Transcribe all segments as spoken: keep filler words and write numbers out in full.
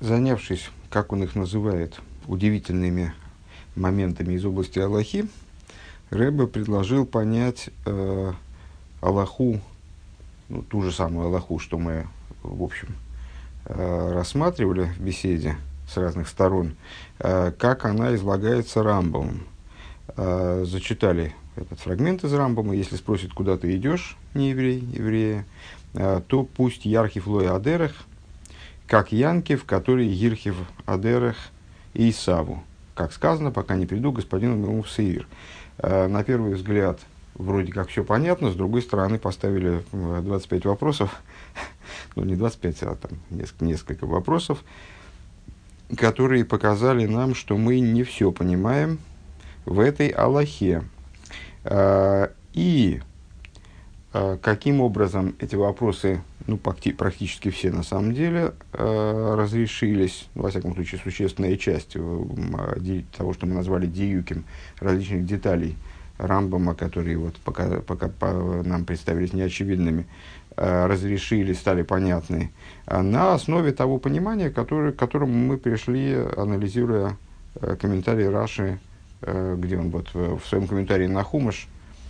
Занявшись, как он их называет, удивительными моментами из области Аллахи, Ребе предложил понять э, Аллаху, ну, ту же самую Аллаху, что мы, в общем, э, рассматривали в беседе с разных сторон, э, как она излагается Рамбамом. Э, зачитали этот фрагмент из Рамбама. Если спросит, куда ты идешь, не еврей, еврея, э, то пусть Ярхив лой адерех, как Янкив, который Гирхив адерех и Исаву. Как сказано, пока не приду к господину моему в Сеир. Э, на первый взгляд, вроде как все понятно, с другой стороны, поставили двадцать пять вопросов, ну не двадцать пять, а там несколько, несколько вопросов, которые показали нам, что мы не все понимаем в этой Аллахе. Э, и э, каким образом эти вопросы, ну, практически все на самом деле, э, разрешились, во всяком случае, существенная часть э, того, что мы назвали диюким, различных деталей Рамбама, которые вот пока, пока по, нам представились неочевидными, э, разрешили, стали понятны, на основе того понимания, который, к которому мы пришли, анализируя э, комментарии Раши, э, где он вот в, в своем комментарии на Хумаш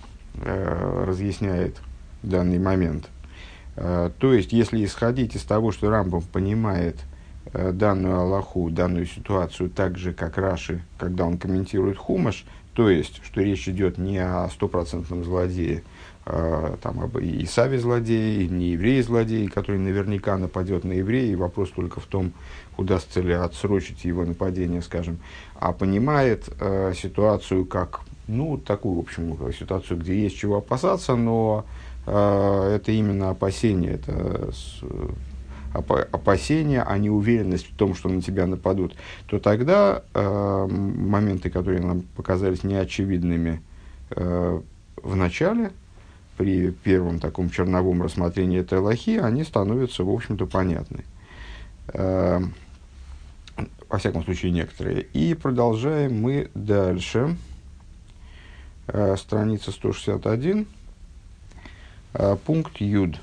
э, разъясняет данный момент. Э, то есть, если исходить из того, что Рамбам понимает э, данную Аллаху, данную ситуацию так же, как Раши, когда он комментирует Хумаш, то есть, что речь идет не о стопроцентном злодее, э, там, об Исаве злодее, не еврее злодее, который наверняка нападет на еврея, и вопрос только в том, удастся ли отсрочить его нападение, скажем, а понимает э, ситуацию как, ну, такую, в общем, ситуацию, где есть чего опасаться, но э, это именно опасение, это с, опасение, а не уверенность в том, что на тебя нападут, то тогда э, моменты, которые нам показались неочевидными э, в начале, при первом таком черновом рассмотрении этой Аллахи, они становятся, в общем-то, понятны. Э, во всяком случае, некоторые. И продолжаем мы дальше. Э, страница сто шестьдесят один, э, пункт Юд.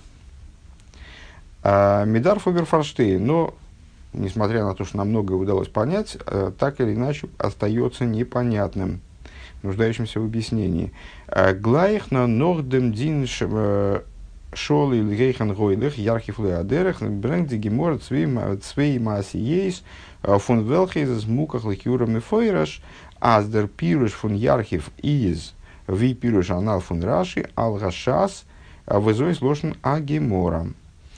Мидар Фоберфорштейн, но, несмотря на то, что нам многое удалось понять, так или иначе остается непонятным, нуждающимся в объяснении. Глайхна нордем дин шолы или гейхан гойлых ярхив леадерах бренди гемор цвей маси ейс фон велхейзес муках лихюрам и фойраш аздер пируш фон ярхив из ви пируш анал фон раши алгашас вызой сложен агеморам.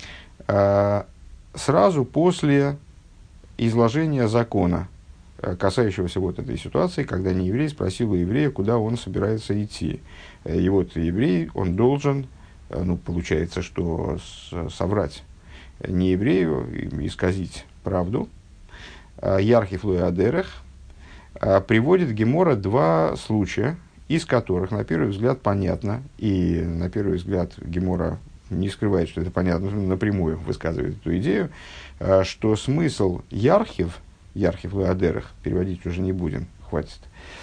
Сразу после изложения закона, касающегося вот этой ситуации, когда нееврей спросил у еврея, куда он собирается идти. И вот еврей, он должен, ну, получается, что соврать нееврею, исказить правду. Ярхив лой адерех приводит Гемора два случая, из которых, на первый взгляд, понятно, и на первый взгляд Гемора не скрывает, что это понятно, напрямую высказывает эту идею, что смысл ярхив, ярхив лой адерех, переводить уже не будем, хватит,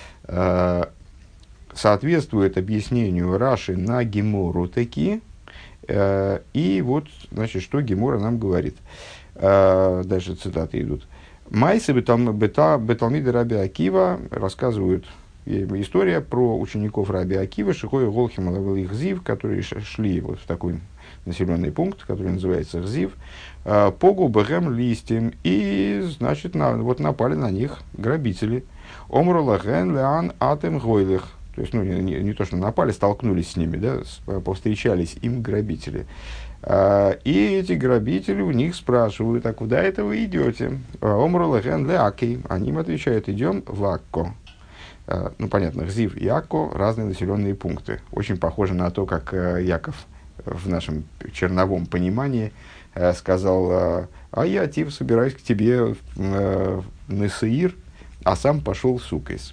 соответствует объяснению Раши на Гемору таки. И вот, значит, что Гемора нам говорит. Дальше цитаты идут. Майсы беталмиды Раби Акива рассказывают история про учеников Раби Акива, Шихой Голхим ловил их Зив, которые шли вот в такой населенный пункт, который называется Рзив, погу бэгэм листьем, и, значит, на, вот напали на них грабители. Омру лагэн леан атем гойлых. То есть, ну, не, не, не то, что напали, столкнулись с ними, да, повстречались им грабители. И эти грабители у них спрашивают, а куда это вы идете? Омру лагэн леаки. Они им отвечают, идем в Акко. Ну, понятно, Рзив и Акко – разные населенные пункты. Очень похоже на то, как Яков в нашем черновом понимании э, сказал, э, а я, Тив, собираюсь к тебе э, на Сеир, а сам пошел в Суккейс.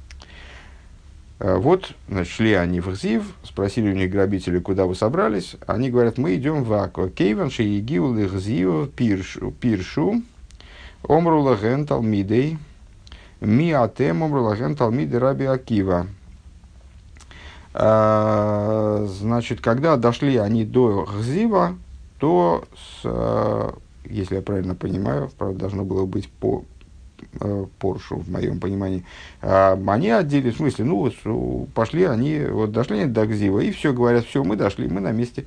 Э, вот, значит, шли они в Рзив, спросили у них грабители, куда вы собрались. Они говорят, мы идем в Акко. Кейванши и гиул Рзив пиршу, омру лаген талмидей, ми атем омру лаген талмидей Раби Акива. Значит, когда дошли они до Рзива, то с, если я правильно понимаю, правда, должно было быть по Поршу, в моем понимании, а, они отделили, в смысле, ну, вот, пошли они, вот дошли они до Гзива, и все, говорят, все, мы дошли, мы на месте.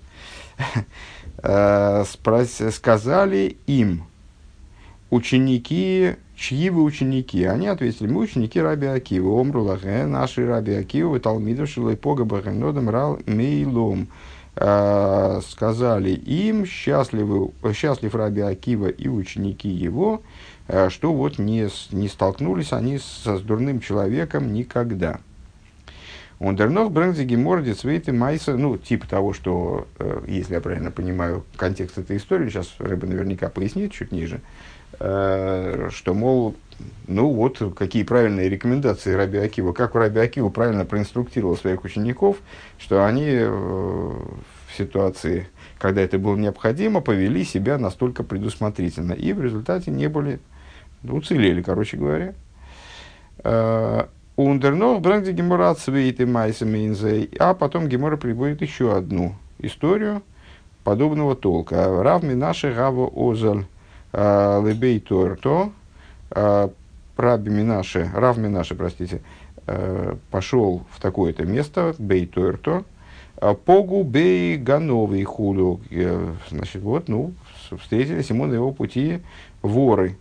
Сказали им ученики, чьи вы ученики? Они ответили, мы ученики Раби Акивы, омру лахе, наши Раби Акивы, талмидов шилайпога бахенодам рал мейлом. Сказали им, счастливы, счастлив Раби Акива и ученики его, что вот не, не столкнулись они с, с дурным человеком никогда. Он дернох брэнзи геморди цвейты майса, ну, типа того, что, э, если я правильно понимаю контекст этой истории, сейчас Рэбе наверняка пояснит чуть ниже, э, что, мол, ну вот, какие правильные рекомендации Раби Акива, как Раби Акива правильно проинструктировал своих учеников, что они э, в ситуации, когда это было необходимо, повели себя настолько предусмотрительно, и в результате не были, уцелели, короче говоря. Ундернох бренди гемора цвейты майсамейнзей. А потом Гемора приводит еще одну историю подобного толка. Рав Минаше Гава Озаль Лебей Торто. Раби Минаше, Рав Минаше, простите, пошел в такое-то место, Бей Торто. Погу Бей Гановый худу. Значит, вот, ну, встретились ему на его пути воры.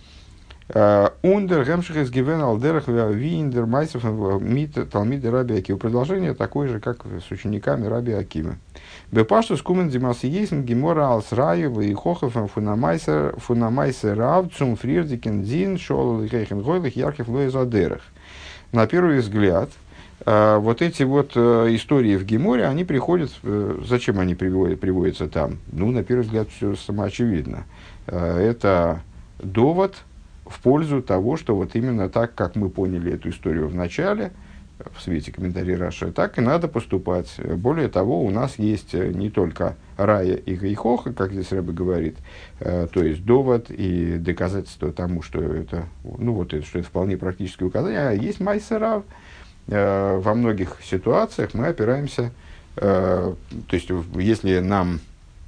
Ундер гемших гивен алдерах виндер майсов мит талмиды Раби Акива. Продолжение такое же, как с учениками Раби Акивы. Бепашту скумен димаси есм гемора алсраю и хохов фунамайсер фунамайсер равцум фрирдикен дин шол лихейхен гойлых ярких лоизадерах. На первый взгляд, вот эти вот истории в Геморе, они приходят, зачем они приводят, приводятся там? Ну, на первый взгляд, все самоочевидно. Это довод в пользу того, что вот именно так, как мы поняли эту историю в начале, в свете комментариев Раши, так и надо поступать. Более того, у нас есть не только Рая и Гейхоха, как здесь Рэбе говорит, э, то есть довод и доказательство тому, что это, ну, вот это, что это вполне практическое указание, а есть Майсерав. Э, во многих ситуациях мы опираемся, э, то есть если нам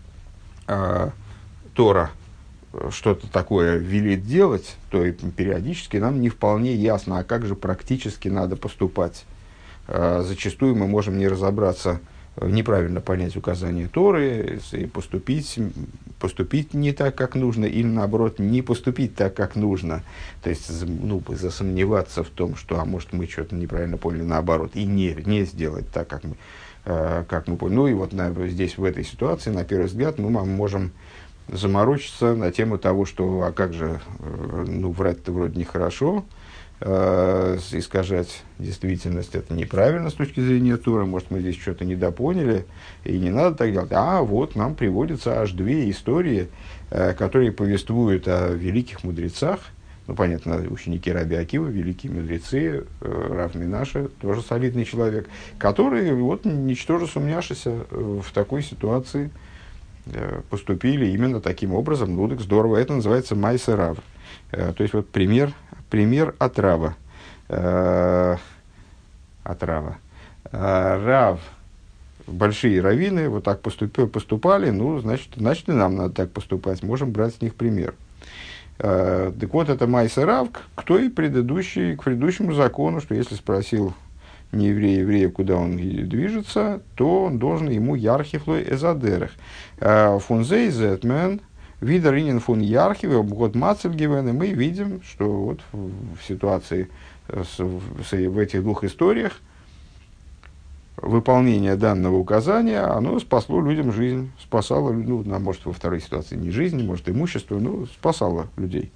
э, Тора что-то такое велит делать, то и периодически нам не вполне ясно, а как же практически надо поступать. Зачастую мы можем не разобраться, неправильно понять указания Торы, и поступить, поступить не так, как нужно, или наоборот, не поступить так, как нужно. То есть, ну, засомневаться в том, что, а может, мы что-то неправильно поняли, наоборот, и не, не сделать так, как мы, как мы поняли. Ну и вот на, здесь, в этой ситуации, на первый взгляд, мы можем заморочиться на тему того, что, а как же, ну, врать-то вроде нехорошо, э, искажать действительность это неправильно с точки зрения Торы, может, мы здесь что-то недопоняли, и не надо так делать. А вот нам приводятся аж две истории, э, которые повествуют о великих мудрецах, ну, понятно, ученики Раби Акивы, великие мудрецы, э, Рав Минаше, тоже солидный человек, которые, вот, ничтоже сумняшися в такой ситуации, поступили именно таким образом. Ну, так здорово. Это называется Майса Рав. То есть, вот пример, пример от Рава. От Рава. Рав, большие раввины вот так поступили, поступали, ну, значит, значит, и нам надо так поступать. Можем брать с них пример. Так вот, это Майса Рав к той предыдущей, к предыдущему закону, что если спросил не еврей, еврея, куда он движется, то он должен ему ярхифлой эзадерах. Фунзей зетмен, видаринен фун ярхивы, обгод мацельгивен, и мы видим, что вот в, в ситуации, с, в, в этих двух историях, выполнение данного указания, оно спасло людям жизнь, спасало, ну, может, во второй ситуации не жизнь, может, имущество, но спасало людей.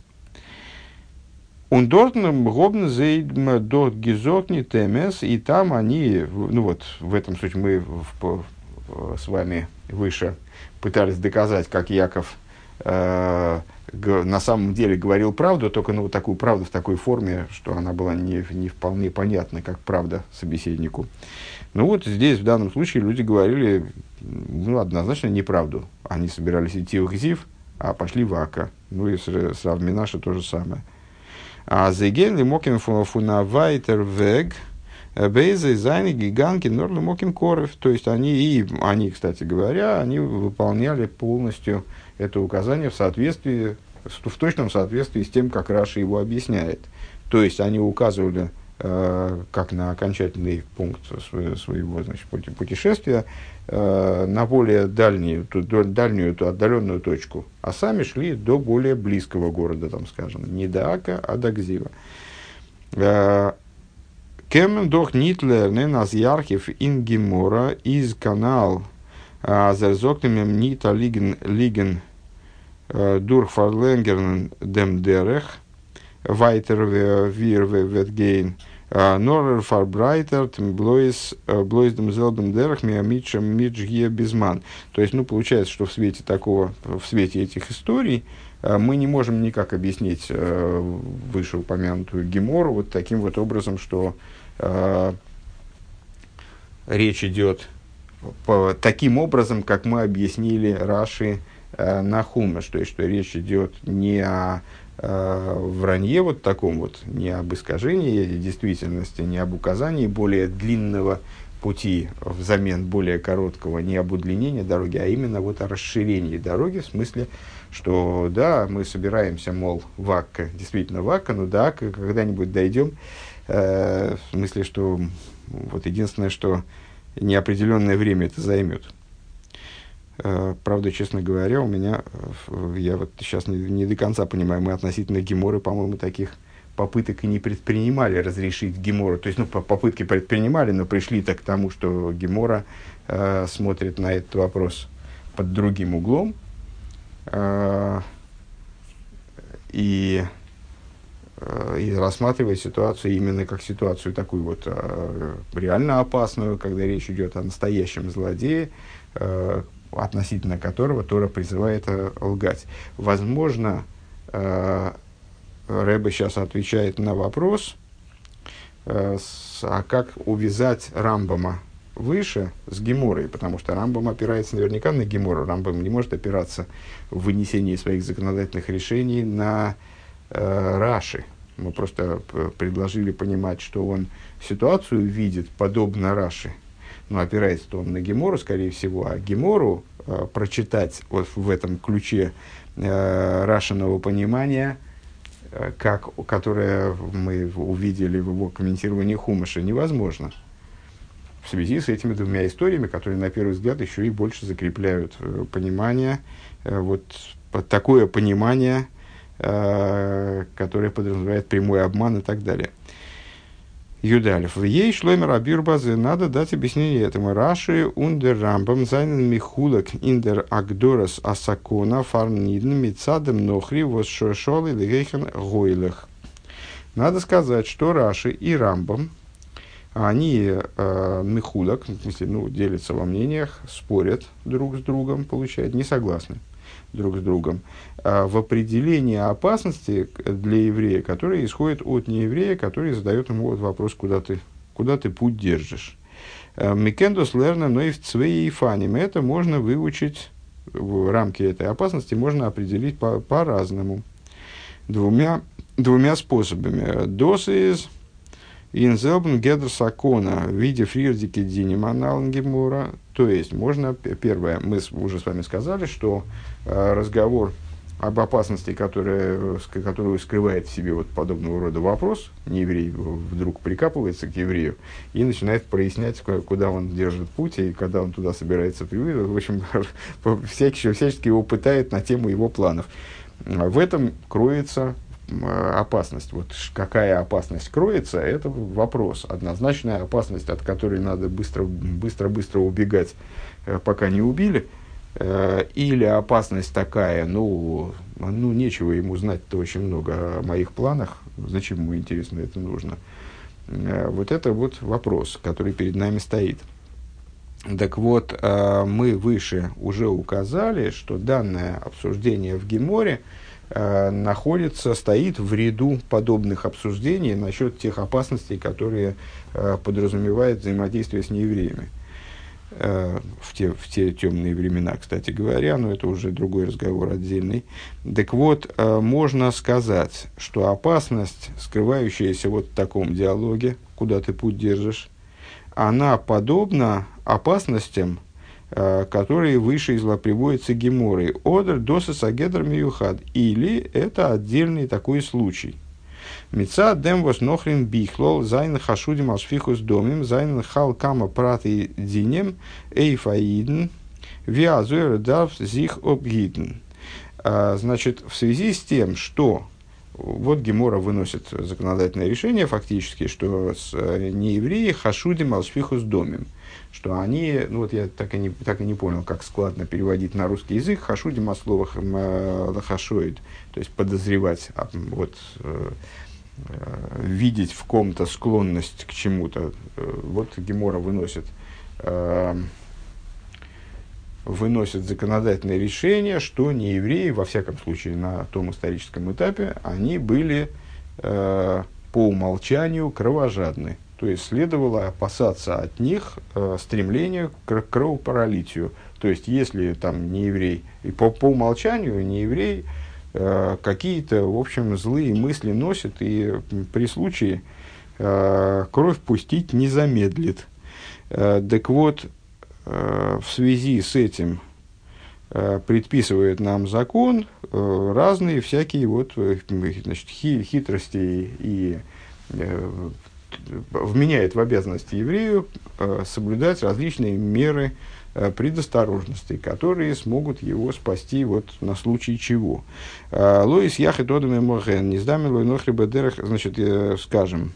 Und dort гобн зейдм дот гизокни темес, и там они, ну вот, в этом случае мы в, в, с вами выше пытались доказать, как Яков э, г, на самом деле говорил правду, только ну, вот такую правду в такой форме, что она была не, не вполне понятна, как правда собеседнику. Ну вот здесь, в данном случае, люди говорили, ну, однозначно неправду. Они собирались идти в Гзив, а пошли в Ака. Ну и с, с Рав Минаше то же самое. А зеген ли моким фунавайтер вег Бейзы, Зайны, Гиганки, Норлы, Моким, Коров. То есть они, и они, кстати говоря, они выполняли полностью это указание в соответствии, в точном соответствии с тем, как Раши его объясняет. То есть они указывали э, как на окончательный пункт своего, своего значит, путешествия э, на более дальнюю, ту, дальнюю, ту отдаленную точку, а сами шли до более близкого города, там, скажем, не до Ака, а до Гзива. Кемен дох нитлер ненас ярхив ин гемора из канал зерзоктемем нита лиген лиген дур фарленгерн дем дерех вайтер вир ветгейн норер фарбрайтер блойс блойс дем зелдем дерех миамитшем миджге безман. То есть, ну, получается, что в свете такого, в свете этих историй мы не можем никак объяснить вышеупомянутую гемору вот таким вот образом, что э, речь идет по, таким образом, как мы объяснили Раши э, на Хумаш, то есть, что речь идет не о э, вранье вот таком вот, не об искажении действительности, не об указании более длинного пути взамен более короткого, не об удлинении дороги, а именно вот о расширении дороги, в смысле, что да, мы собираемся, мол, в Акка, действительно в Акка, но до Акка когда-нибудь дойдем, э, в смысле, что вот единственное, что неопределенное время это займет. Э, правда, честно говоря, у меня, я вот сейчас не, не до конца понимаю, мы относительно Геморы, по-моему, таких попыток и не предпринимали разрешить Гемору. То есть, ну, попытки предпринимали, но пришли так к тому, что Гемора э, смотрит на этот вопрос под другим углом. Э, и, э, и рассматривает ситуацию именно как ситуацию такую вот э, реально опасную, когда речь идет о настоящем злодее, э, относительно которого Тора призывает э, лгать. Возможно, э, Ребе сейчас отвечает на вопрос, э, с, а как увязать Рамбама выше с Геморой, потому что Рамбам опирается наверняка на Гемору. Рамбам не может опираться в вынесении своих законодательных решений на э, Раши. Мы просто предложили понимать, что он ситуацию видит подобно Раши. Но опирается-то он на Гемору, скорее всего, а Гемору э, прочитать вот в этом ключе э, Рашиного понимания, как, которое мы увидели в его комментировании Хумаша, невозможно. В связи с этими двумя историями, которые, на первый взгляд, еще и больше закрепляют понимание, вот такое понимание, которое подразумевает прямой обман и так далее. Юдалев. В ей шломер абирбазы надо дать объяснение этому. Раши ундер рамбам зайнен михулак индер агдорас асакона фарнидн мицадем нохри восшошолы легейхан гойлах. Надо сказать, что Раши и Рамбам, они э, михулак, в смысле, ну, делятся во мнениях, спорят друг с другом, получают, не согласны друг с другом, а в определении опасности для еврея, которая исходит от нееврея, который задает ему вот вопрос, куда ты, куда ты путь держишь. Микендос лерна, но и в цвее и фаним. Это можно выучить, в рамки этой опасности можно определить по, по-разному. Двумя, двумя способами. Дос из инзелбн гедр сакона в виде фрирдики диниманалн гемора. То есть, можно, первое, мы уже с вами сказали, что э, разговор об опасности, которая, которую скрывает в себе вот подобного рода вопрос, нееврей вдруг прикапывается к еврею и начинает прояснять, куда он держит путь и когда он туда собирается прибыть. В общем, всячески, всячески его пытает на тему его планов. В этом кроется опасность. Вот какая опасность кроется, это вопрос. Однозначная опасность, от которой надо быстро-быстро убегать, пока не убили. Или опасность такая, ну, ну, нечего ему знать-то очень много о моих планах, зачем ему, интересно, это нужно. Вот это вот вопрос, который перед нами стоит. Так вот, мы выше уже указали, что данное обсуждение в Геморе находится, стоит в ряду подобных обсуждений насчет тех опасностей, которые подразумевают взаимодействие с неевреями. э, в, те, в те темные времена, кстати говоря, но это уже другой разговор отдельный. Так вот, э, можно сказать, что опасность, скрывающаяся вот в таком диалоге, куда ты путь держишь, она подобна опасностям, э, которые выше изла приводятся Геморой. Одер досыс агедр миюхад. Или это отдельный такой случай. Мица демвос нохрин бихлол зайн хашудим ашфихус домим зайн хал кама праты динем эйфаиден виазуэр дарф зих обгиден. Значит, в связи с тем, что вот Гемора выносит законодательное решение фактически, что с неевреи хашудим ашфихус домим, что они, ну вот я так и не, так и не понял, как складно переводить на русский язык, хашудим от слова лахашоид, то есть подозревать, вот, видеть в ком-то склонность к чему-то. Вот Гемора выносит, э, выносит законодательное решение, что неевреи, во всяком случае на том историческом этапе, они были э, по умолчанию кровожадны. То есть следовало опасаться от них э, стремления к кровопролитию. То есть если там нееврей, и по, по умолчанию нееврей какие-то, в общем, злые мысли носит и при случае э, кровь пустить не замедлит. Э, так вот, э, в связи с этим э, предписывает нам закон э, разные всякие вот, э, значит, хи, хитрости и э, вменяет в обязанности еврею э, соблюдать различные меры предосторожности, которые смогут его спасти вот на случай чего. Лоис яхет одами моген, не сдами лой нохрибедерах, значит, скажем,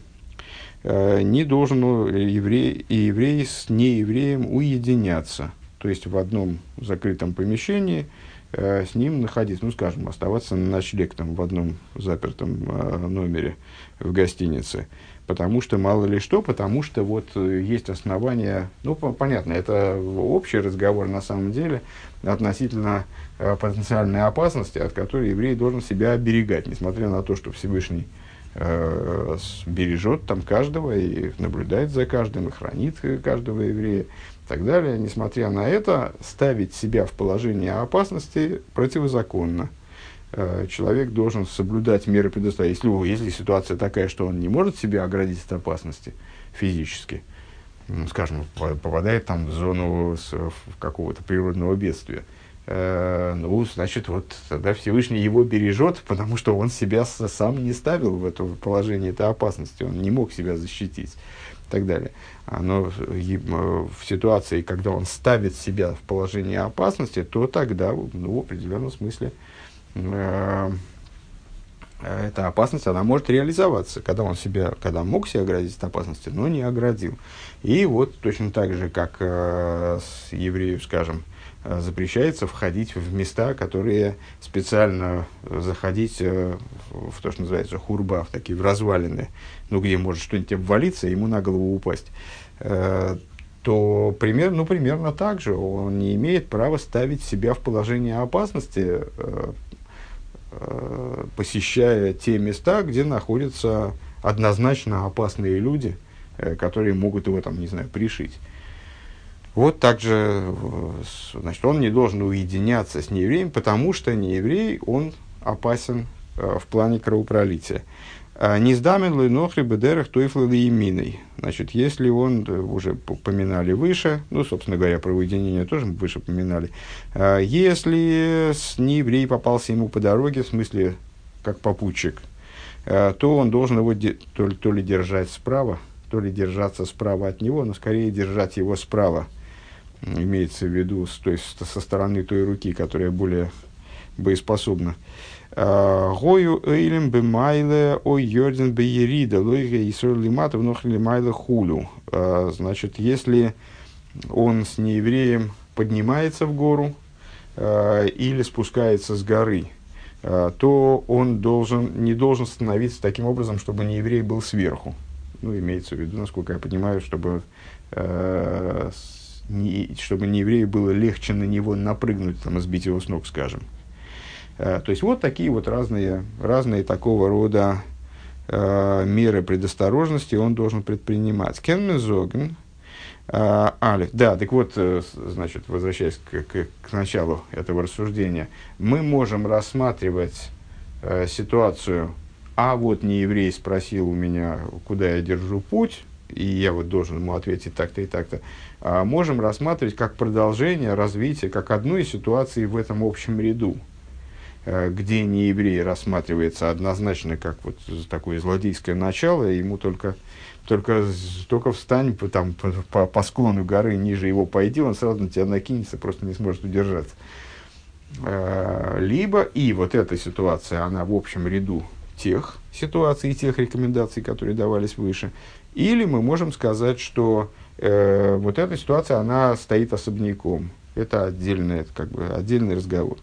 не должен еврей и еврей с неевреем уединяться, то есть в одном закрытом помещении с ним находиться, ну, скажем, оставаться на ночлег там в одном запертом номере в гостинице. Потому что, мало ли что, потому что вот есть основания, ну, понятно, это общий разговор на самом деле относительно э, потенциальной опасности, от которой еврей должен себя оберегать, несмотря на то, что Всевышний э, бережет там каждого и наблюдает за каждым, и хранит каждого еврея и так далее. Несмотря на это, ставить себя в положение опасности противозаконно. Человек должен соблюдать меры предосторожности. Если, если ситуация такая, что он не может себя оградить от опасности физически, ну, скажем, попадает там в зону с, в какого-то природного бедствия, э, ну, значит, вот тогда Всевышний его бережет, потому что он себя сам не ставил в это положение этой опасности, он не мог себя защитить и так далее. Но в ситуации, когда он ставит себя в положение опасности, то тогда, ну, в определенном смысле, эта опасность, она может реализоваться, когда он себя, когда мог себя оградить от опасности, но не оградил. И вот точно так же, как э, с евреев, скажем, э, запрещается входить в места, которые специально заходить э, в, в то, что называется хурба, в такие в развалины, ну, где может что-нибудь обвалиться и ему на голову упасть, э, то пример, ну, примерно так же он не имеет права ставить себя в положение опасности, э, посещая те места, где находятся однозначно опасные люди, которые могут его там, не знаю, пришить. Вот также, значит, он не должен уединяться с неевреем, потому что нееврей, он опасен в плане кровопролития. Не сдамен лой нохри бедерах тойфлы яминой. Значит, если он, уже поминали выше, ну, собственно говоря, про уединение тоже мы выше поминали, если нееврей попался ему по дороге, в смысле, как попутчик, то он должен его де- то, ли, то ли держать справа, то ли держаться справа от него, но скорее держать его справа. Имеется в виду с той, со стороны той руки, которая более боеспособна. Гою эйлем бемайле ой йорден беерида лойге исор лиматов нохли майле хулю. Значит, если он с неевреем поднимается в гору или спускается с горы, то он должен, не должен становиться таким образом, чтобы нееврей был сверху. Ну, имеется в виду, насколько я понимаю, чтобы, э, не, чтобы нееврею было легче на него напрыгнуть, там, и сбить его с ног, скажем. То есть, вот такие вот разные, разные такого рода э, меры предосторожности он должен предпринимать. Кенмезоген, А, Алиф, да, так вот, э, с- значит, возвращаясь к, к, к началу этого рассуждения, мы можем рассматривать э, ситуацию, а вот не еврей спросил у меня, куда я держу путь, и я вот должен ему ответить так-то и так-то, а можем рассматривать как продолжение, развитие, как одну из ситуаций в этом общем ряду, э, где нееврей рассматривается однозначно как вот такое злодейское начало, ему только, только, з- только встань по, там, по, по- по склону горы, ниже его пойди, он сразу на тебя накинется, просто не сможет удержаться. Э, Либо и вот эта ситуация, она в общем ряду тех ситуаций и тех рекомендаций, которые давались выше. Или мы можем сказать, что э, вот эта ситуация, она стоит особняком. Это отдельный, как бы, отдельный разговор.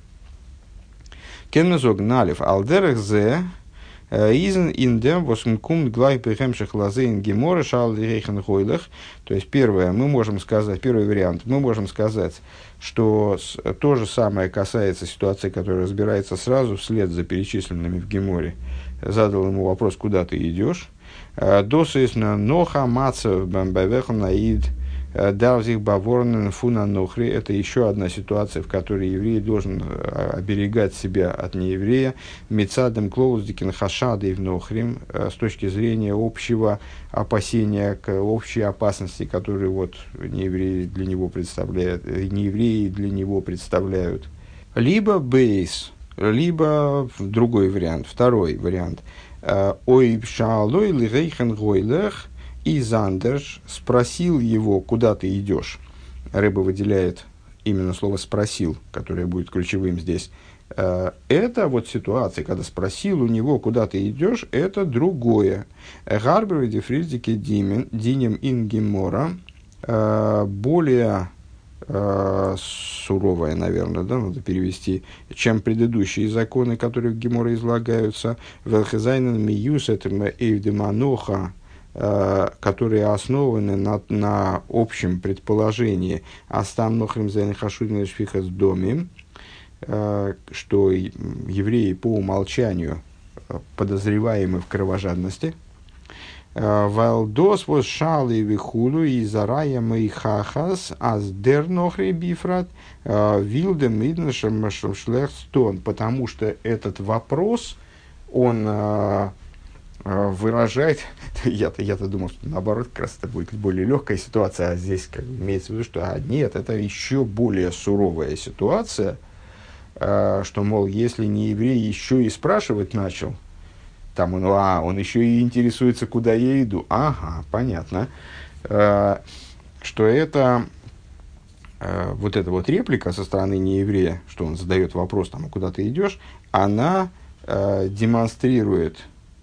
Кеннезог налив алдерех зе изен индем восмкум глай прихемших лазейн гемора шал рейхен гойлах. То есть первое, мы можем сказать, первый вариант, мы можем сказать, что с- то же самое касается ситуации, которая разбирается сразу вслед за перечисленными в Геморе. Задал ему вопрос, куда ты идешь. Досысно ноха мацев бамбавехан наид давзих баворнен фуна нохри. Это еще одна ситуация, в которой еврей должен э, оберегать себя от нееврея. Мецадем клоуздикин хашады в нохрим, э, с точки зрения общего опасения, к общей опасности, которую вот неевреи для него представляют, э, неевреи для него представляют. Либо бейс, либо другой вариант, второй вариант. Ой, пшалой лирейхен гойлех, и Зандерш спросил его, куда ты идешь. Рэбе выделяет именно слово «спросил», которое будет ключевым здесь. Э, Это вот ситуация, когда спросил у него, куда ты идешь, это другое. Гарбер дифризики динем ингемора, более э, суровое, наверное, да, надо перевести, чем предыдущие законы, которые в Геморе излагаются. Велхезайнен миюс это эйвдеманоха, которые основаны на, на общем предположении «Астам нохрим зайн хашудин шфихас доми», что евреи по умолчанию подозреваемы в кровожадности. «Валдос вос шалы вихулу и зарая мэй хахас аз дер нохри бифрат вилде миднашем шлехстон», потому что этот вопрос, он выражает, я-то, я-то думал, что наоборот, как раз это будет более легкая ситуация, а здесь как бы имеется в виду, что а, нет, это еще более суровая ситуация, а, что, мол, если не еврей еще и спрашивать начал, там он, а, он еще и интересуется, куда я иду, ага, понятно, а, что это а, вот эта вот реплика со стороны нееврея, что он задает вопрос, там, куда ты идешь, она а, демонстрирует,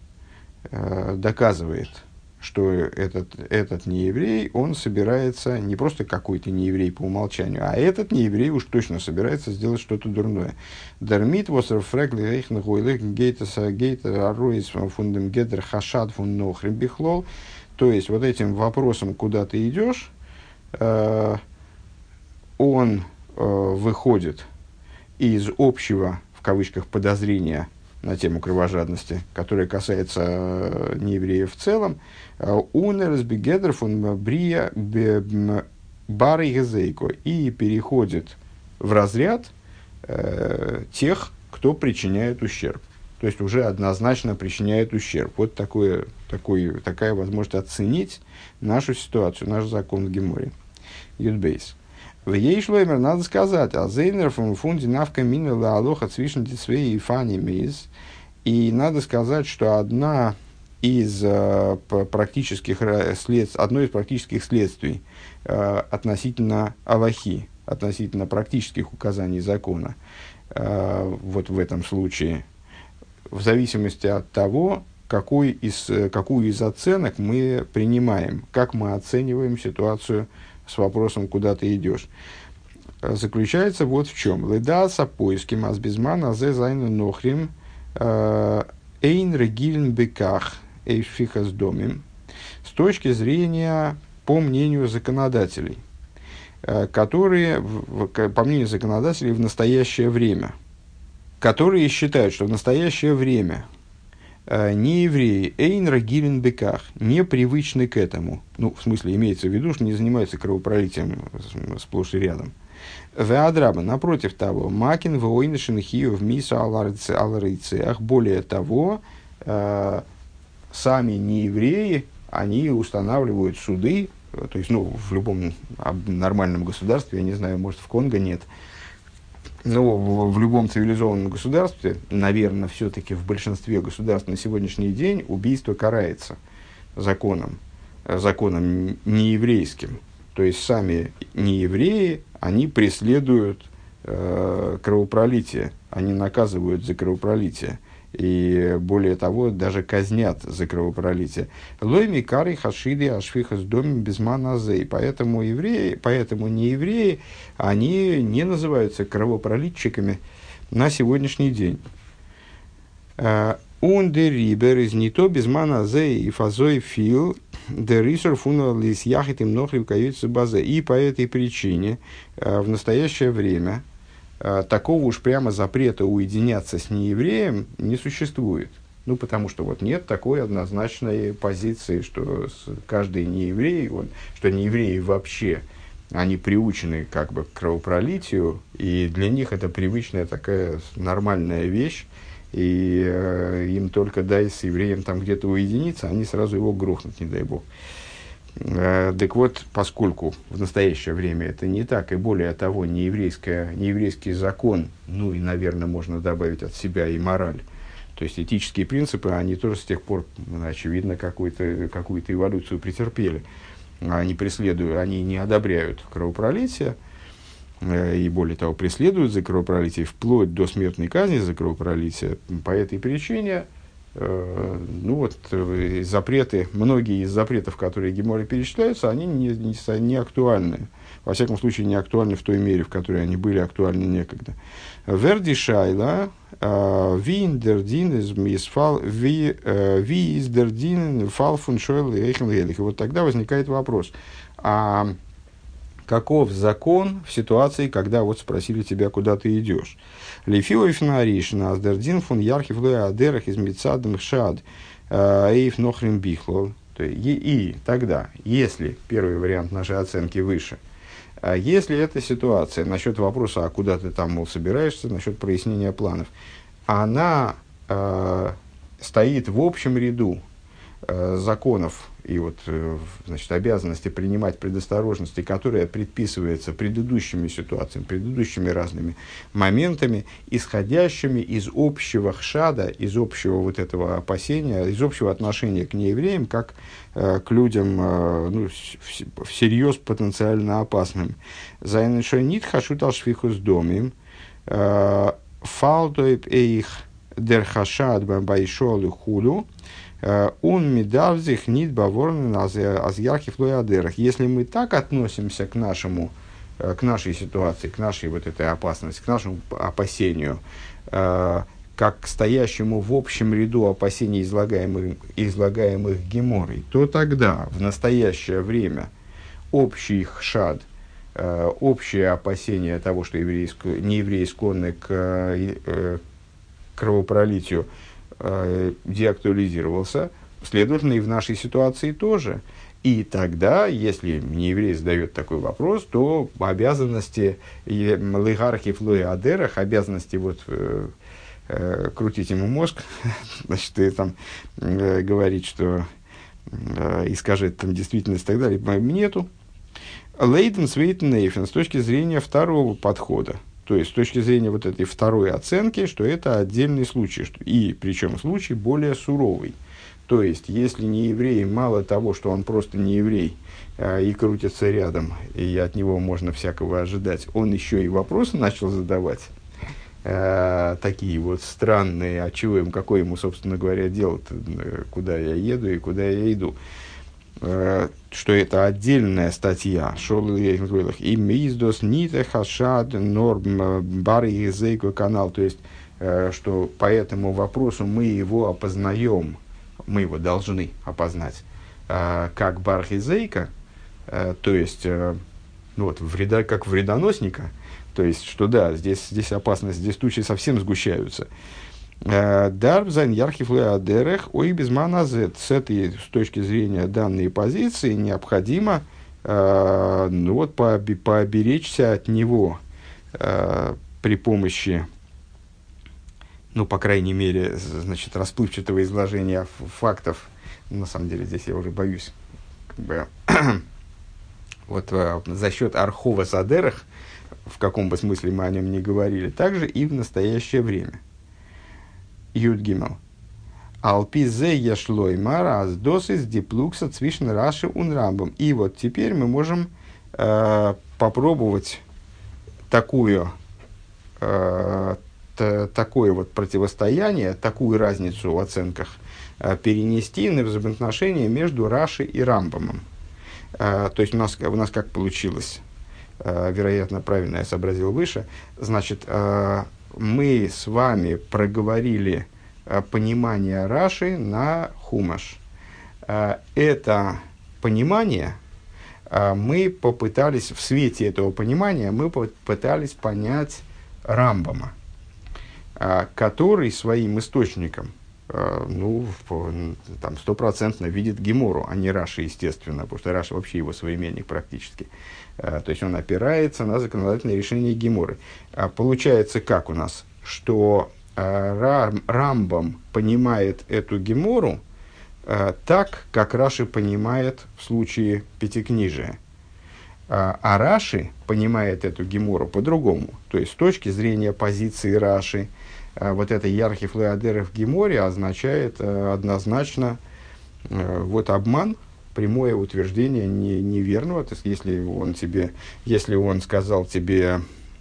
доказывает, что этот, этот нееврей, он собирается, не просто какой-то нееврей по умолчанию, а этот нееврей уж точно собирается сделать что-то дурное. Дармит восер фрегли рейхн гуйлех гейтаса гейта аруис фундем гедер хашад фун нохрим бихлол. То есть, вот этим вопросом, куда ты идешь, э, он э, выходит из общего, в кавычках, подозрения на тему кровожадности, которая касается э, неевреев в целом, «Унерс бигедер фун брия бары гезейко», и переходит в разряд э, тех, кто причиняет ущерб. То есть уже однозначно причиняет ущерб. Вот такое, такой, такая возможность оценить нашу ситуацию, наш закон в Геморе. Юдбейс. В ей шлоймер надо сказать, а зейнер фун фунди навка минела алоха цвишн дисвей и фани мейз. И надо сказать, что одна из э, практических следств, одно из практических следствий э, относительно алахи, относительно практических указаний закона, э, вот в этом случае, в зависимости от того, какой из, какую из оценок мы принимаем, как мы оцениваем ситуацию с вопросом, куда ты идешь, заключается вот в чем. Ледаса поиски мазбизман азе зайну нохрим эйн регилен беках эйшфихас домим, с точки зрения, по мнению законодателей, которые, по мнению законодателей, в настоящее время, которые считают, что в настоящее время не евреи, эйн рагилен беках, непривычны к этому. Ну, в смысле, имеется в виду, что не занимаются кровопролитием сплошь и рядом. Веадраба, напротив того, макин воиншин хиев миса аларыцеах. Более того, э, сами неевреи, они устанавливают суды, то есть, ну, в любом нормальном государстве, я не знаю, может, в Конго нет, но в, в любом цивилизованном государстве, наверное, все-таки в большинстве государств на сегодняшний день убийство карается законом, законом нееврейским. То есть сами неевреи, они преследуют э, кровопролитие, они наказывают за кровопролитие. И более того, даже казнят за кровопролитие. Лойми кари хашиды ашфиха с домом безманазей. Поэтому евреи, поэтому неевреи, они не называются кровопролитчиками на сегодняшний день. Ундерибер из нито безманазей и фазой фил дерисер фунал лис яхит им нохлив каются базе. И по этой причине в настоящее время такого уж прямо запрета уединяться с неевреем не существует. Ну, потому что вот нет такой однозначной позиции, что каждый нееврей, вот, что неевреи вообще, они приучены как бы к кровопролитию, и для них это привычная такая нормальная вещь, и э, им только дай с евреем там где-то уединиться, они сразу его грохнут, не дай бог. Так вот, поскольку в настоящее время это не так, и более того, нееврейский закон, ну и, наверное, можно добавить от себя и мораль, то есть этические принципы, они тоже с тех пор, очевидно, какую-то, какую-то эволюцию претерпели. Они преследуют, они не одобряют кровопролитие, и более того, преследуют за кровопролитие вплоть до смертной казни за кровопролитие. По этой причине ну вот, запреты, многие из запретов, которые Геморе перечисляются, они не, не, не актуальны. Во всяком случае, не актуальны в той мере, в которой они были актуальны некогда. Верди шайла, ви индердин из фал, ви издердин фал фун шойл и эйхен гелих. И вот тогда возникает вопрос, а каков закон в ситуации, когда вот спросили тебя, куда ты идешь? Лифиоев наришна аздердин фун ярхив лоя адерах из митсадом шад эйф нохрим бихлол. И тогда, если первый вариант нашей оценки выше, если эта ситуация насчет вопроса, а куда ты там, мол, собираешься, насчет прояснения планов, она э, стоит в общем ряду э, законов и вот, значит, обязанности принимать предосторожности, которые предписываются предыдущими ситуациями, предыдущими разными моментами, исходящими из общего хшада, из общего вот этого опасения, из общего отношения к неевреям, как э, к людям э, ну, в, всерьез потенциально опасным. Зайншонит хашут алшвихус домим, фалдойб эйх дер хашад байшол худу, он медавзих нит баворн аз ярких лоядерах. Если мы так относимся к нашему, к нашей ситуации, к нашей вот этой опасности, к нашему опасению, как к стоящему в общем ряду опасений, излагаемых, излагаемых Геморой, то тогда, в настоящее время, общий хшад, общее опасение того, что неевреи склонны к кровопролитию, деактуализировался, следовательно, и в нашей ситуации тоже. И тогда, если нееврей задает такой вопрос, то обязанности лигархи флуи адерах, обязанности вот, э, э, крутить ему мозг, значит, и там э, говорить, что э, искажать там действительность и так далее, нету. Лейден Свейтен Нейфен с точки зрения второго подхода. То есть, с точки зрения вот этой второй оценки, что это отдельный случай, что, и причем случай более суровый. То есть, если не еврей, мало того, что он просто не еврей а, и крутится рядом, и от него можно всякого ожидать, он еще и вопросы начал задавать, а, такие вот странные, а чего ему, какое ему, собственно говоря, дело-то, куда я еду и куда я иду. Что это отдельная статья, и миздос ните хашад норм бар язык канал, то есть, что по этому вопросу мы его опознаем, мы его должны опознать как бар языка, то есть, ну вот, вреда, как вредоносника, то есть, что да, здесь, здесь опасность, здесь тучи совсем сгущаются. Дарбзайн ярхифле адерех ой безманазет. С этой с точки зрения данной позиции необходимо э, ну, вот, пооберечься от него э, при помощи, ну, по крайней мере, значит, расплывчатого изложения фактов. На самом деле, здесь я уже боюсь, как бы, вот э, за счет архова садерах, в каком бы смысле мы о нем не говорили, также и в настоящее время. Юд Гимел. Алпизе яшлой мараз досис диплукса цвишн раши ун рамбом. И вот теперь мы можем э, попробовать такую, э, т, такое вот противостояние, такую разницу в оценках э, перенести на взаимоотношения между Раши и Рамбомом. Э, то есть у нас, у нас как получилось, э, вероятно, правильно я сообразил выше, значит, э, мы с вами проговорили э, понимание Раши на Хумаш. Э, это понимание э, мы попытались, в свете этого понимания, мы попытались понять Рамбама, э, который своим источником, э, ну, там, стопроцентно видит Гемору, а не Раши, естественно, потому что Раши вообще его современник практически. То есть он опирается на законодательное решение Геморы. Получается как у нас, что Рамбам понимает эту Гемору так, как Раши понимает в случае Пятикнижия. А Раши понимает эту Гемору по-другому. То есть с точки зрения позиции Раши, вот это ярхив леадеров в Геморе означает однозначно вот обман, прямое утверждение не, неверного. То есть, если он тебе, если он сказал тебе,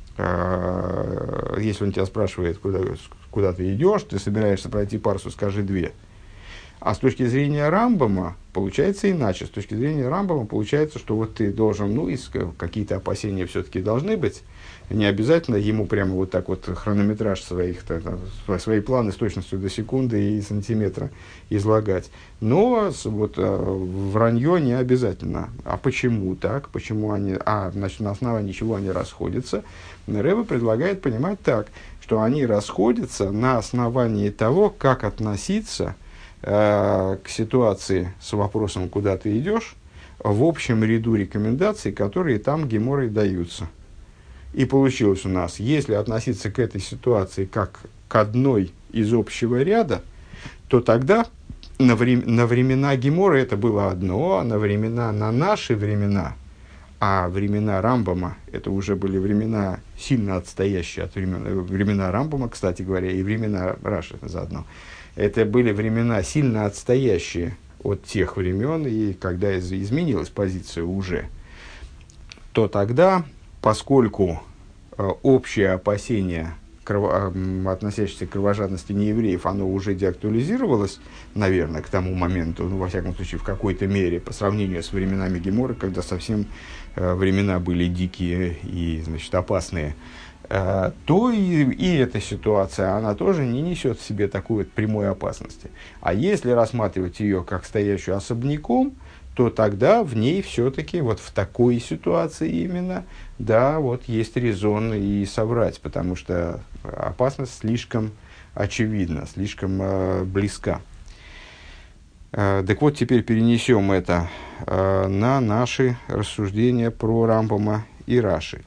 э, если он тебя спрашивает, куда, куда ты идешь, ты собираешься пройти парсу, скажи две. А с точки зрения Рамбама получается иначе. С точки зрения Рамбама получается, что вот ты должен, ну, какие-то опасения все-таки должны быть. Не обязательно ему прямо вот так вот хронометраж своих, так, свои планы с точностью до секунды и сантиметра излагать. Но вот, вранье не обязательно. А почему так? Почему они, а, значит, на основании чего они расходятся? Ребе предлагает понимать так, что они расходятся на основании того, как относиться э, к ситуации с вопросом, куда ты идешь, в общем ряду рекомендаций, которые там Геморой даются. И получилось у нас, если относиться к этой ситуации как к одной из общего ряда, то тогда на, вре- на времена Геморы это было одно, а на времена, на наши времена, а времена Рамбама, это уже были времена сильно отстоящие от времен, времена Рамбама, кстати говоря, и времена Раши заодно. Это были времена сильно отстоящие от тех времен, и когда изменилась позиция уже, то тогда, поскольку э, общее опасение, крово, э, относящееся к кровожадности неевреев, оно уже деактуализировалось, наверное, к тому моменту, ну, во всяком случае, в какой-то мере, по сравнению с временами Геморы, когда совсем э, времена были дикие и, значит, опасные, э, то и, и эта ситуация, она тоже не несет в себе такой вот прямой опасности. А если рассматривать ее как стоящую особняком, то тогда в ней все-таки, вот в такой ситуации именно, да, вот есть резон и соврать, потому что опасность слишком очевидна, слишком э, близка. Э, так вот, теперь перенесем это э, на наши рассуждения про Рамбама и Раши.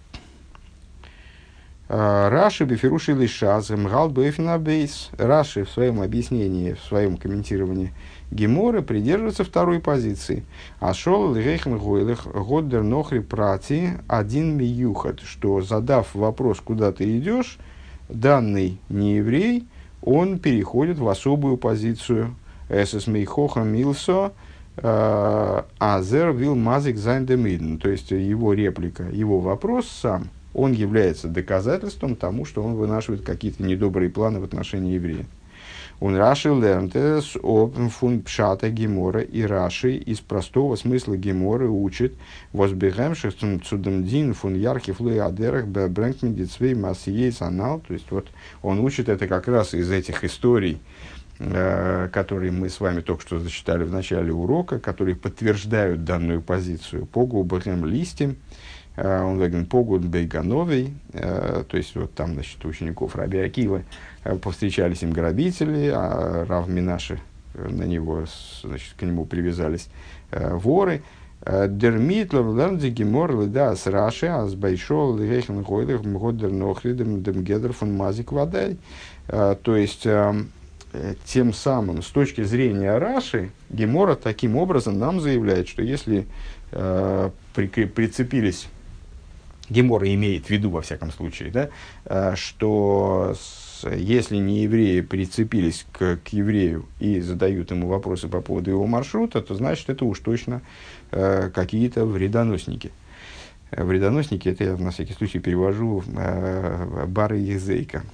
Раши биферуши лишаз мгал бэфина бейс. Раши в своем объяснении, в своем комментировании Геморы придерживается второй позиции. Ашол лирейхм гойлых годдер нохри прати один миюхат, что, задав вопрос, куда ты идешь, данный нееврей, он переходит в особую позицию. Эсэс мейхоха милсо азер вил мазик зайн демиден. То есть его реплика, его вопрос сам, он является доказательством тому, что он вынашивает какие-то недобрые планы в отношении еврея. Он Раши лернтес опен фун пшата Гемора, и Раши из простого смысла Геморы учит возбегаемших цудем дин фун ярких луядерах бэбрэнк медицвей массией санал. То есть вот он учит это как раз из этих историй, э, которые мы с вами только что зачитали в начале урока, которые подтверждают данную позицию. Погу бэхэм листим он веген погуд бейгановый, то есть вот там, значит, у учеников Раби Акивы повстречались им грабители, а Рав Минаши на него, значит, к нему привязались воры. Дермитлов лернди гемор леда с Раши, а с Байшол лехен гойлых мгодер нохридем демгедер фон мазик водай. То есть, тем самым, с точки зрения Раши, Гемора таким образом нам заявляет, что если э, при, прицепились, Гемора имеет в виду, во всяком случае, да, э, что с, если не евреи прицепились к, к еврею и задают ему вопросы по поводу его маршрута, то значит это уж точно э, какие-то вредоносники. Вредоносники, это я на всякий случай перевожу э, бары языка.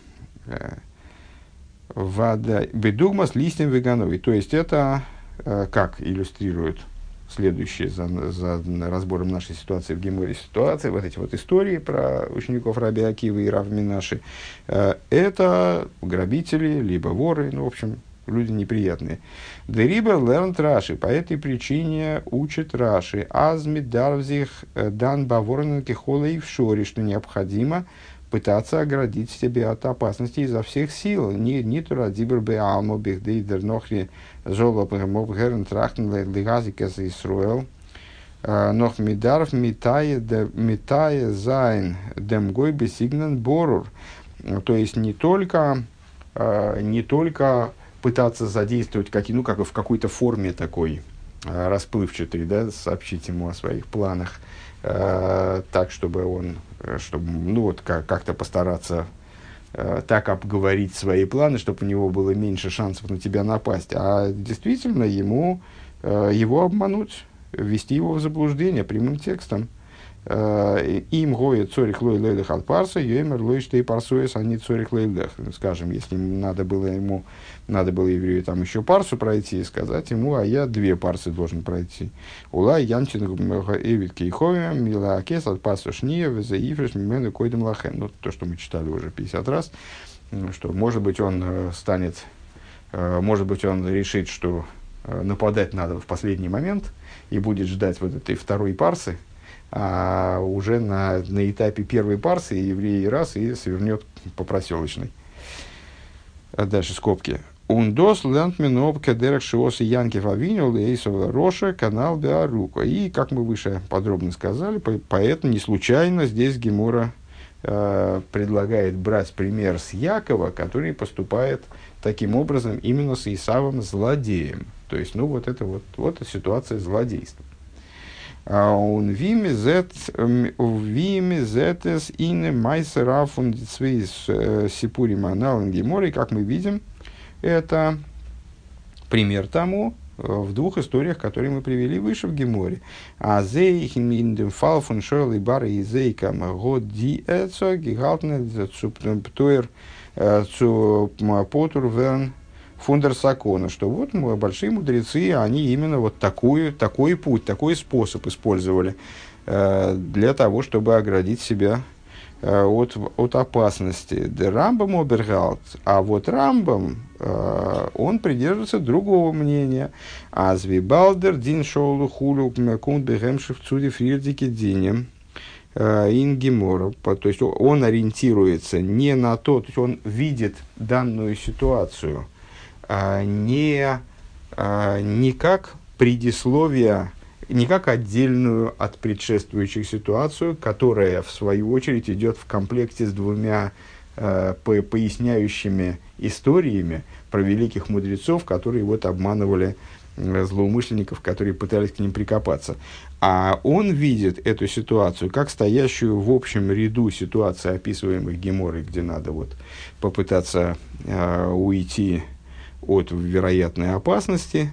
Вада бедугма с листьем вегановой. То есть это, э, как иллюстрирует следующее за, за разбором нашей ситуации в Геморе ситуации, вот эти вот истории про учеников Раби Акивы и Рав Минаши, э, это грабители, либо воры, ну, в общем, люди неприятные. Дериба лернт Раши, по этой причине учит Раши. Азми дарвзих дан баворненки холей в шоре, что необходимо пытаться оградить себя от опасности изо всех сил. Не не тура дибр бе алмо бихдейдер нохри зола пгемов герн трахтен легазикас Исруэл нох мидаров митае митае зайн демгой бесигнен борур. То есть не только не только пытаться задействовать как, ну, как в какой-то форме такой расплывчатой, да, сообщить ему о своих планах, э, так, чтобы он, чтобы, ну, вот, как- как-то постараться э, так обговорить свои планы, чтобы у него было меньше шансов на тебя напасть, а действительно ему, э, его обмануть, ввести его в заблуждение прямым текстом. Им гоет цорих лой лейлах от парса, йомер лой штей парсуэс, они цорих лейлах. Скажем, если надо было ему, надо было еврею там еще парсу пройти, сказать ему, а я две парсы должен пройти. Ула янчин эвид кейхове, мила акес от парсу шния, везе ифреш мимену койдем лахен. Ну, то, что мы читали уже пятьдесят раз, что, может быть, он э, станет, э, может быть, он решит, что э, нападать надо в последний момент и будет ждать вот этой второй парсы, а уже на, на этапе первой парсы еврей раз и свернет по проселочной. А дальше скобки. Ундос лентминоб кедерах шиосы янкев авинил эйсова роша канал беарука. И, как мы выше подробно сказали, по, поэтому не случайно здесь Гемора э, предлагает брать пример с Якова, который поступает таким образом именно с Исавом злодеем. То есть, ну вот это вот, вот ситуация злодейства. Он вими зет вими зетес ине майсера фундицвейс сипури манален Геморы, как мы видим, это пример тому в двух историях, которые мы привели выше в Геморе. А зейхин индем фал фун шойл и бар и зейкам год ди эцо гигалтне цуптуэр цу потур верн фундер сакона, что вот большие мудрецы, они именно вот такой, такой путь, такой способ использовали э, для того, чтобы оградить себя э, от, от опасности. Де Рамбам обергалт, а вот Рамбам, э, он придерживается другого мнения. Азви балдер дин шоулу хулю кун бегемшев цуди фрирдики динем ин гемора. То есть он ориентируется не на то, то есть он видит данную ситуацию Не, не как предисловие, не как отдельную от предшествующих ситуацию, которая, в свою очередь, идет в комплекте с двумя э, поясняющими историями про великих мудрецов, которые вот обманывали э, злоумышленников, которые пытались к ним прикопаться. А он видит эту ситуацию как стоящую в общем ряду ситуаций, описываемых Геморой, где надо вот попытаться э, уйти от вероятной опасности,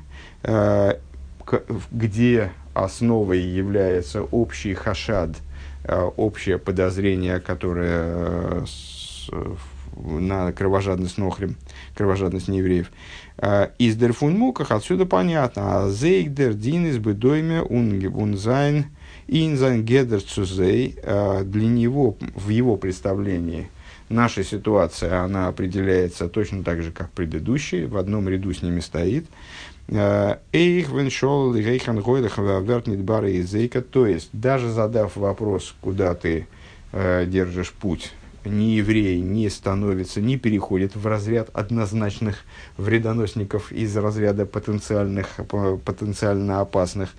где основой является общий хашад, общее подозрение, которое на кровожадность нохрим, кровожадность неевреев. Из дерфунмуках отсюда понятно. Зейгдер дин из бедойме унзайн инзайн гедер цузей. Для него, в его представлении, Наша ситуация, она определяется точно так же, как предыдущие, в одном ряду с ними стоит. Эйх веншол рейхан гойлах вертнит бары языка. То есть, даже задав вопрос, куда ты э, держишь путь, ни еврей не становится, не переходит в разряд однозначных вредоносников из разряда потенциальных, потенциально опасных.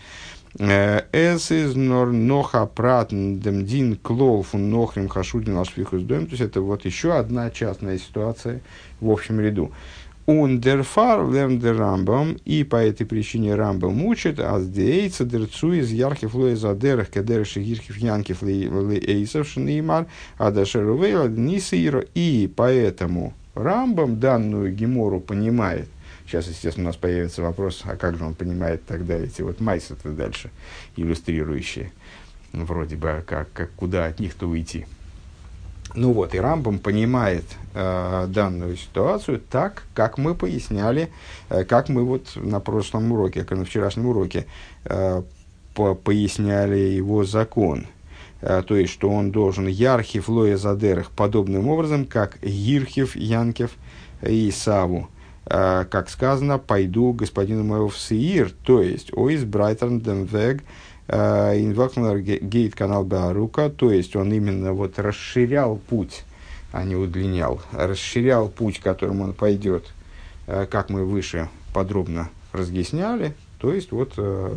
Эс из нор ноха пратн демдин клол фун нохрим хашудин ашвихус доем. То есть, это вот еще одна частная ситуация в общем ряду. Ундерфар лемдер рамбам, и по этой причине Рамбам учит, а сдеется дерцу из ярких лоезадерах, кадерши гирхив янкив лейсов шнеймар, а дашерувейла нисира, и поэтому Рамбам данную гемору понимает. Сейчас, естественно, у нас появится вопрос, а как же он понимает тогда эти вот майсы-то дальше, иллюстрирующие, вроде бы, как, как куда от них-то уйти. Ну вот, и Рамбам понимает э, данную ситуацию так, как мы поясняли, э, как мы вот на прошлом уроке, как на вчерашнем уроке, э, по поясняли его закон. Э, то есть, что он должен ярхив лоя задерах подобным образом, как Гирхив, Янкев и Саву. Э, как сказано, пойду господину моего в Сеир, то есть, ойс брайтерн дем вег, Инвахнер гейт канал Баарука, то есть он именно вот расширял путь, а не удлинял, расширял путь, которым он пойдет, как мы выше подробно разъясняли, то есть вот,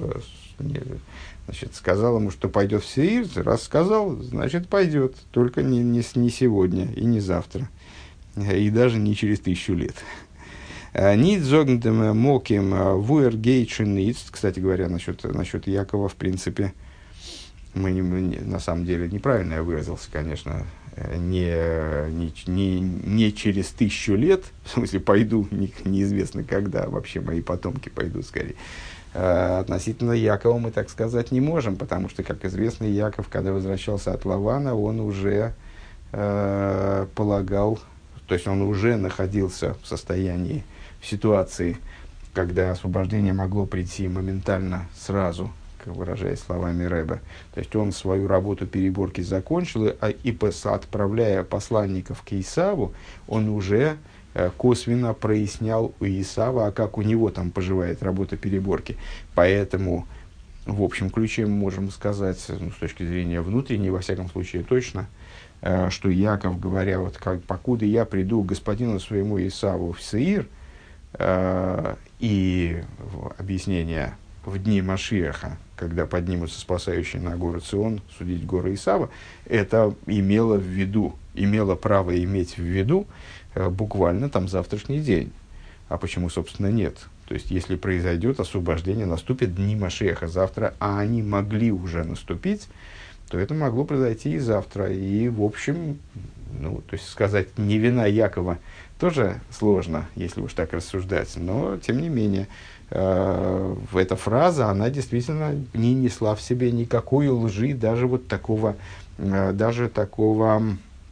значит, сказал ему, что пойдет в Сеир, раз сказал, значит пойдет, только не, не, не сегодня и не завтра, и даже не через тысячу лет. Нит зогнутым моким вуэргейчен ниц. Кстати говоря, насчет, насчет Якова, в принципе, мы, не, мы на самом деле неправильно я выразился, конечно, не, не, не, не через тысячу лет, в смысле, пойду, не, неизвестно когда, вообще мои потомки пойдут скорее. А, относительно Якова мы так сказать не можем, потому что, как известно, Яков, когда возвращался от Лавана, он уже э, полагал, то есть он уже находился в состоянии, в ситуации, когда освобождение могло прийти моментально, сразу, как выражаясь словами Ребе. То есть он свою работу переборки закончил, а и отправляя посланников к Исаву, он уже э, косвенно прояснял у Исава, а как у него там поживает работа переборки. Поэтому в общем ключе мы можем сказать, ну, с точки зрения внутренней, во всяком случае точно, э, что Яков, говоря, вот как, покуда я приду к господину своему Исаву в Сеир, и объяснение в дни Машиаха, когда поднимутся спасающие на гору Цион, судить горы Исава, это имело в виду, имело право иметь в виду буквально там завтрашний день. А почему, собственно, нет? То есть, если произойдет освобождение, наступят дни Машиаха завтра, а они могли уже наступить, то это могло произойти и завтра. И, в общем, ну, то есть, сказать, не вина Якова тоже сложно, если уж так рассуждать, но, тем не менее, э, эта фраза, она действительно не несла в себе никакой лжи, даже вот такого, э, даже такого,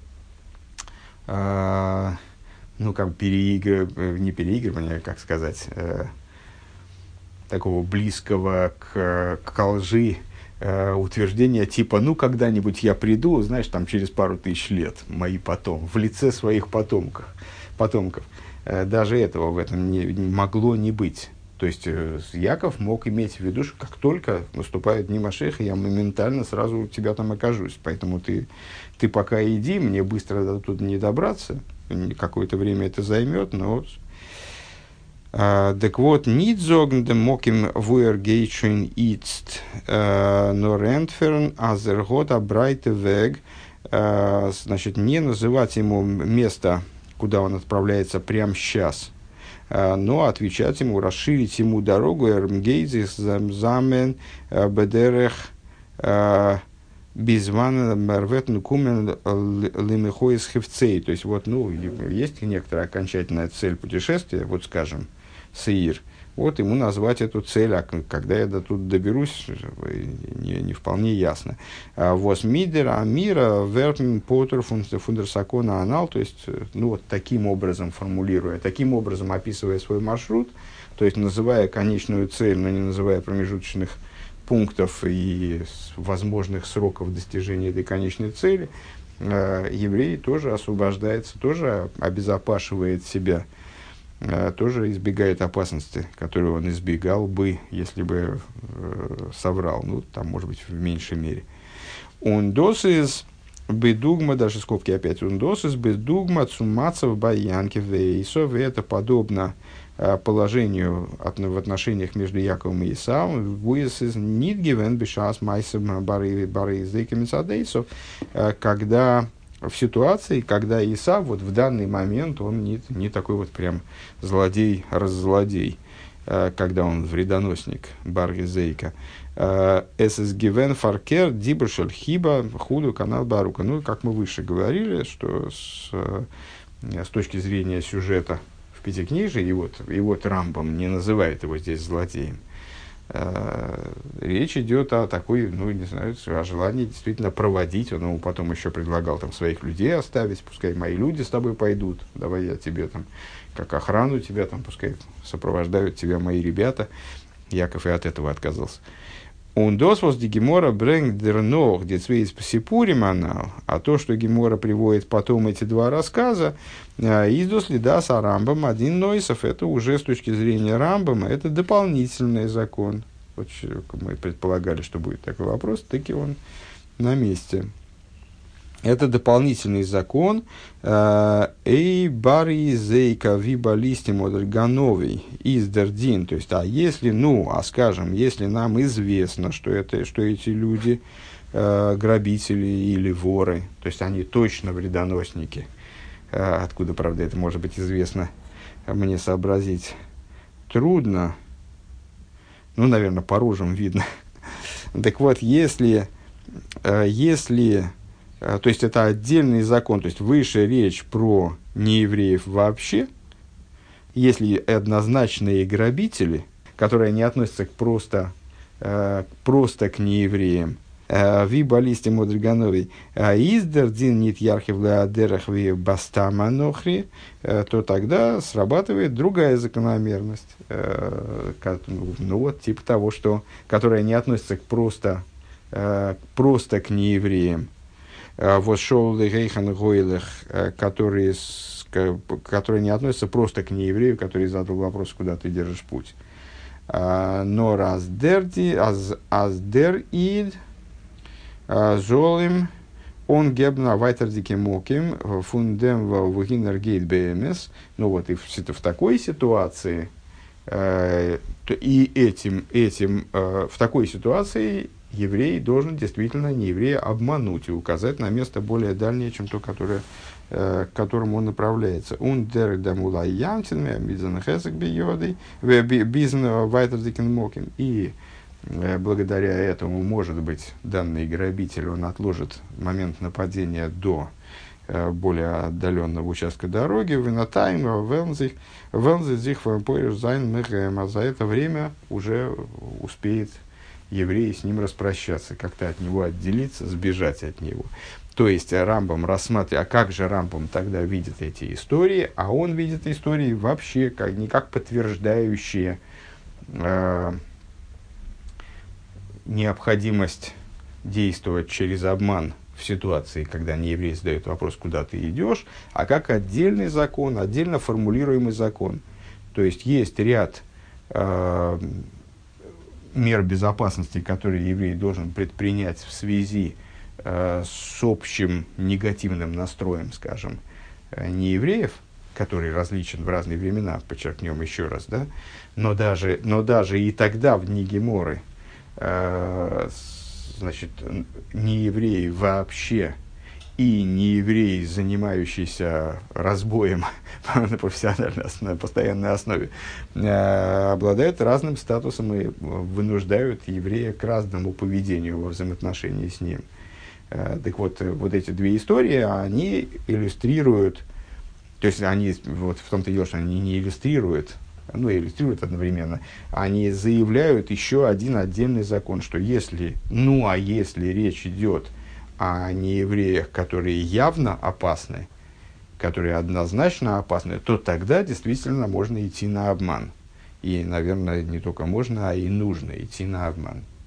э, ну, как переигрывания, не переигрывания, как сказать, э, такого близкого к, к лжи, Uh, утверждения типа, ну, когда-нибудь я приду, знаешь, там, через пару тысяч лет, мои потом, в лице своих потомков. потомков. Uh, даже этого в этом не, не могло не быть. То есть, uh, Яков мог иметь в виду, что как только наступают дни Машиаха, я моментально сразу у тебя там окажусь. Поэтому ты, ты пока иди, мне быстро до туда не добраться. Какое-то время это займет, но... Так вот, nicht sagen dem Mokim Wuergeichen ist nur entfernen, als er hat a breite Weg, значит, не называть ему место, куда он отправляется прямо сейчас, но отвечать ему, расширить ему дорогу, эрмгейзис замен бедерех безван мерветн кумен лимехоис хевцей. То есть, вот, ну, есть некоторая окончательная цель путешествия, вот, скажем, Сеир. Вот ему назвать эту цель, а когда я до тут доберусь, не, не вполне ясно. Вос мидер амира верн потер фундерсакона анал, то есть, ну, вот таким образом формулируя, таким образом описывая свой маршрут, то есть, называя конечную цель, но не называя промежуточных пунктов и возможных сроков достижения этой конечной цели, э, еврей тоже освобождается, тоже обезопашивает себя, э, тоже избегает опасности, которую он избегал бы, если бы э, соврал. Ну, там, может быть, в меньшей мере. Ундос из бедугма, даже скобки опять, ундос из бедугма цумацев баянки вейсов. Это подобно положению от, в отношениях между Яковом и Исавом, вуис из нидгивен бешас майсом бары бары языками, когда в ситуации, когда Исав вот в данный момент он не, не такой вот прям злодей, раззлодей, когда он вредоносник бар языка. Эсэс гивен фаркер дибршель хиба худу канал барука. Ну, как мы выше говорили, что с, с точки зрения сюжета в Пятикнижии, и вот, и вот Рамбам не называет его здесь злодеем. Э, речь идет о такой, ну, не знаю, о желании действительно проводить. Он ему потом еще предлагал там своих людей оставить, пускай мои люди с тобой пойдут, давай я тебе там, как охрану тебя там, пускай сопровождают тебя мои ребята. Яков и от этого отказался. Он досвос ди Гемора брэнг дернох, где цвейс псипурим анал, а то, что Гемора приводит потом эти два рассказа, издос лидас а Рамбам один нойсов, это уже с точки зрения Рамбама, это дополнительный закон. Вот мы предполагали, что будет такой вопрос, таки он на месте. Это дополнительный закон. Эй бари зейка виба листим одергановый из дердин. То есть, а если, ну, а скажем, если нам известно, что, это, что эти люди э, грабители или воры, то есть они точно вредоносники, э, откуда, правда, это может быть известно, мне сообразить трудно, ну, наверное, по рожам видно. Так вот, если, э, если то есть, это отдельный закон, то есть, выше речь про неевреев вообще, если однозначные грабители, которые не относятся к просто, э, просто к неевреям, ви балисти модригановой, издердин нит ярхив леадерах ви бастаманохри, то тогда срабатывает другая закономерность, э, ну, вот, типа того, что, которая не относится к просто, э, просто к неевреям. Вот шоу Рейхан Гойлах, которые, которые не относятся просто к нееврею, который задал вопрос, куда ты держишь путь. Но раздерди, аздер ид, золим, он гебна вайтердики моким, фундем вугинер гейт бмс. Ну вот, и в, в такой ситуации, и этим, этим, в такой ситуации, еврей должен действительно нееврея обмануть и указать на место более дальнее, чем то, которое, э, к которому он направляется. Он дер дамулай ямтин, бизнен хэсек биёдой, бизнен вайтердикен мокин. И э, благодаря этому, может быть, данный грабитель, он отложит момент нападения до э, более отдаленного участка дороги, винатайм, велнзих, велнзих, вампойр, зайн, мэхэм, а за это время уже успеет евреи с ним распрощаться, как-то от него отделиться, сбежать от него. То есть Рамбам рассматривает, а как же Рамбам тогда видит эти истории? А он видит истории вообще как, не как подтверждающие э, необходимость действовать через обман в ситуации, когда нееврей задает вопрос, куда ты идешь, а как отдельный закон, отдельно формулируемый закон. То есть есть ряд э, мер безопасности, которые еврей должен предпринять в связи э, с общим негативным настроем, скажем, э, неевреев, который различен в разные времена, подчеркнем еще раз, да, но даже, но даже и тогда в дни Геморы, э, значит, неевреи вообще и нееврей, занимающийся разбоем на профессиональной основе, на постоянной основе, э, обладают разным статусом и вынуждают еврея к разному поведению во взаимоотношении с ним. Э, так вот, вот эти две истории, они иллюстрируют, то есть они, вот в том-то и дело, что они не иллюстрируют, ну, иллюстрируют одновременно, они заявляют еще один отдельный закон, что если, ну, а если речь идет о неевреях, которые явно опасны, которые однозначно опасны, то тогда действительно можно идти на обман. И, наверное, не только можно, а и нужно идти на обман.